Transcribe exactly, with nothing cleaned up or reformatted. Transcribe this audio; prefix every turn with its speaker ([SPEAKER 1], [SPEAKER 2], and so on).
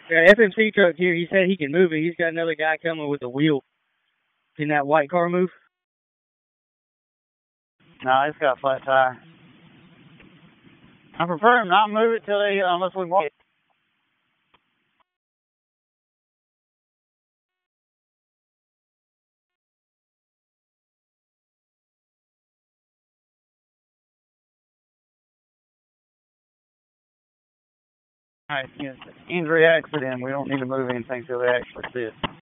[SPEAKER 1] Yeah, F M C truck here. He said he can move it. He's got another guy coming with a wheel. Can that white car move?
[SPEAKER 2] No, it's got a flat tire. I prefer him not move it till they, unless we want it. Alright, yes, injury accident. We don't need to move anything till they actually see it.